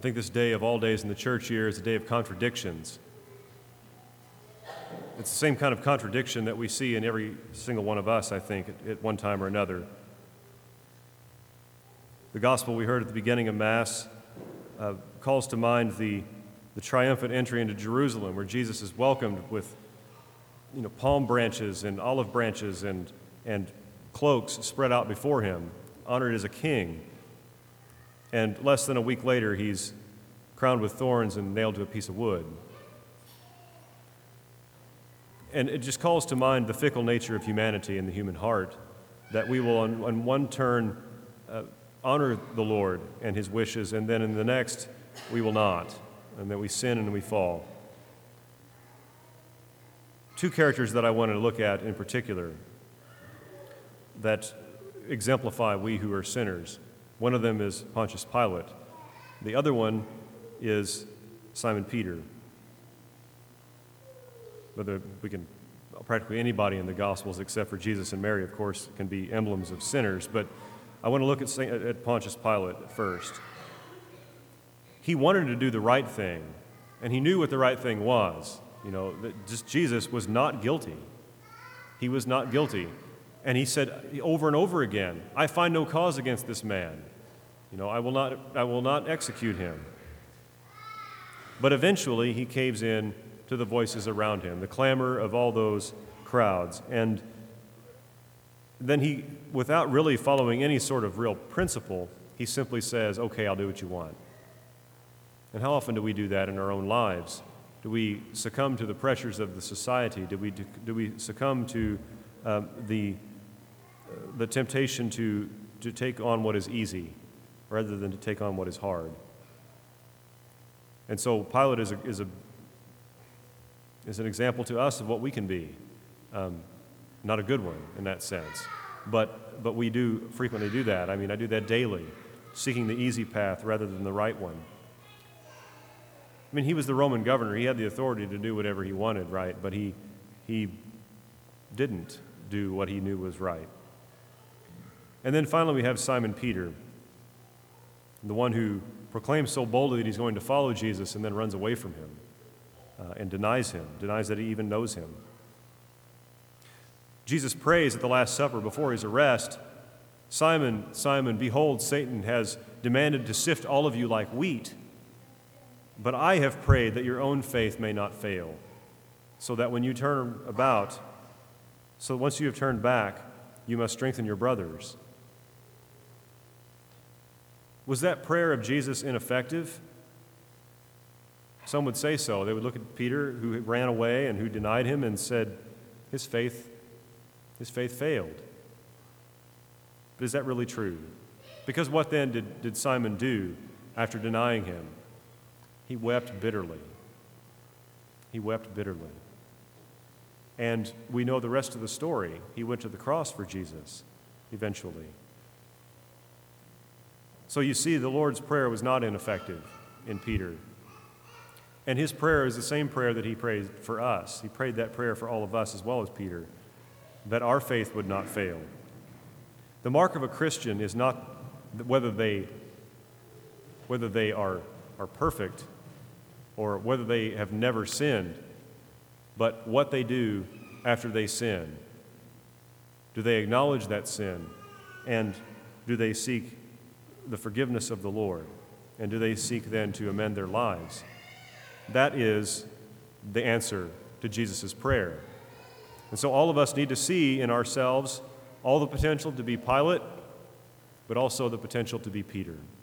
I think this day of all days in the church year is a day of contradictions. It's the same kind of contradiction that we see in every single one of us, I think, at one time or another. The gospel we heard at the beginning of Mass calls to mind the triumphant entry into Jerusalem, where Jesus is welcomed with palm branches and olive branches and cloaks spread out before him, honored as a king. And less than a week later, he's crowned with thorns and nailed to a piece of wood. And it just calls to mind the fickle nature of humanity and the human heart, that we will on one turn honor the Lord and his wishes, and then in the next we will not, and that we sin and we fall. Two characters that I wanted to look at in particular that exemplify we who are sinners. One of them is Pontius Pilate. The other one is Simon Peter. Whether we can, practically anybody in the Gospels except for Jesus and Mary, of course, can be emblems of sinners. But I want to look at Pontius Pilate first. He wanted to do the right thing, and he knew what the right thing was. Just Jesus was not guilty. He was not guilty. And he said over and over again, I find no cause against this man. I will not execute him. But eventually he caves in to the voices around him, the clamor of all those crowds. And then he, without really following any sort of real principle, he simply says, okay, I'll do what you want. And how often do we do that in our own lives? Do we succumb to the pressures of the society? Do we succumb to the temptation to take on what is easy rather than to take on what is hard? And so Pilate is an example to us of what we can be. Not a good one in that sense, but we do frequently do that. I do that daily, seeking the easy path rather than the right one. He was the Roman governor. He had the authority to do whatever he wanted, right? But he didn't do what he knew was right. And then finally we have Simon Peter, the one who proclaims so boldly that he's going to follow Jesus and then runs away from him and denies that he even knows him. Jesus prays at the Last Supper before his arrest, Simon, Simon, behold, Satan has demanded to sift all of you like wheat, but I have prayed that your own faith may not fail, so that when you turn about, so once you have turned back, you must strengthen your brothers. Was that prayer of Jesus ineffective? Some would say so. They would look at Peter, who ran away and who denied him, and said, his faith failed. But is that really true? Because what then did Simon do after denying him? He wept bitterly. He wept bitterly. And we know the rest of the story. He went to the cross for Jesus, eventually. So you see, the Lord's Prayer was not ineffective in Peter. And his prayer is the same prayer that he prayed for us. He prayed that prayer for all of us as well as Peter, that our faith would not fail. The mark of a Christian is not whether they are perfect or whether they have never sinned, but what they do after they sin. Do they acknowledge that sin? And do they seek the forgiveness of the Lord? And do they seek then to amend their lives? That is the answer to Jesus' prayer. And so all of us need to see in ourselves all the potential to be Pilate, but also the potential to be Peter.